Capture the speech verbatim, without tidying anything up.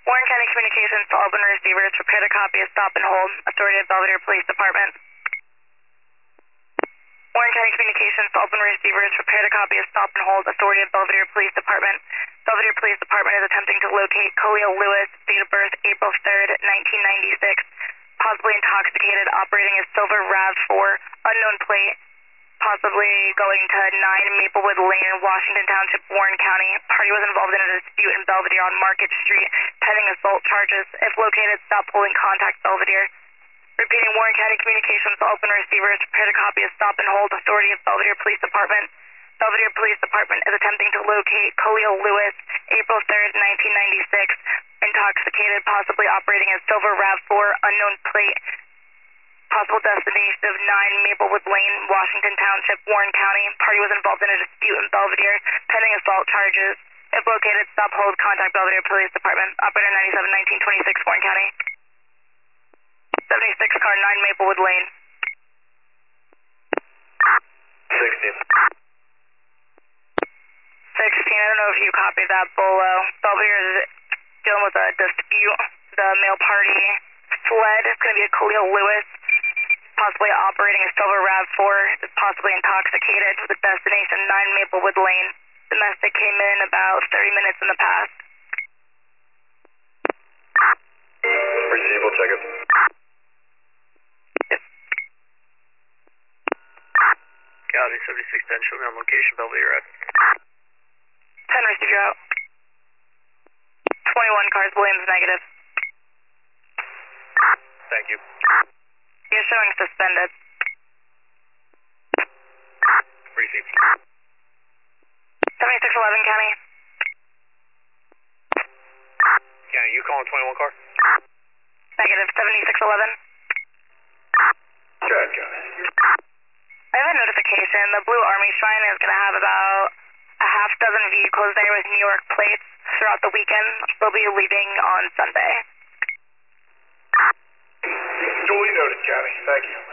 Warren County Communications to Albany receivers, prepare to copy a stop and hold. Authority of Belvedere Police Department. Warren County Communications to Albany receivers, prepare to copy a stop and hold. Authority of Belvedere Police Department. Belvedere Police Department is attempting to locate Khalil Lewis, date of birth April third, nineteen ninety-six, possibly intoxicated, operating a silver RAV four, unknown plate, possibly going to nine Maplewood Lane, Washington Township, Warren County. Party was involved in a dispute in Belvedere on Market Street, pending assault charges. If located, stop holding, contact Belvedere. Repeating, Warren County Communications to open receivers, prepare to copy a stop and hold. Authority of Belvedere Police Department. Belvedere Police Department is attempting to locate Khalil Lewis, April third, nineteen ninety-six, intoxicated, possibly operating a silver RAV four, unknown plate, possible destination of nine Maplewood Lane, Washington Township, Warren County. Party was involved in a dispute in Belvedere, pending assault charges. If located, stop, hold, contact Belvedere Police Department. Operator ninety-seven nineteen twenty-six, Warren County. seventy-six car, nine Maplewood Lane. sixteen. sixteen, I don't know if you copied that, Bolo. Belvedere is dealing with a dispute. The male party fled. It's going to be a Khalil Lewis, possibly operating a silver RAV four, is possibly intoxicated, with a destination nine Maplewood Lane. Domestic came in about thirty minutes in the past. Receive, we'll check it. County seventy-six ten, show me on location, Belvedere at. ten, receive you out. twenty-one cars, Williams negative. Thank you. You're showing suspended. Receive. seventy-six eleven, County. County, you calling twenty-one car? Negative, seventy-six eleven. Go ahead, County. I have a notification. The Blue Army Shrine is going to have about a half dozen vehicles there with New York plates throughout the weekend. They'll be leaving on Sunday. Duly noted, County. Thank you.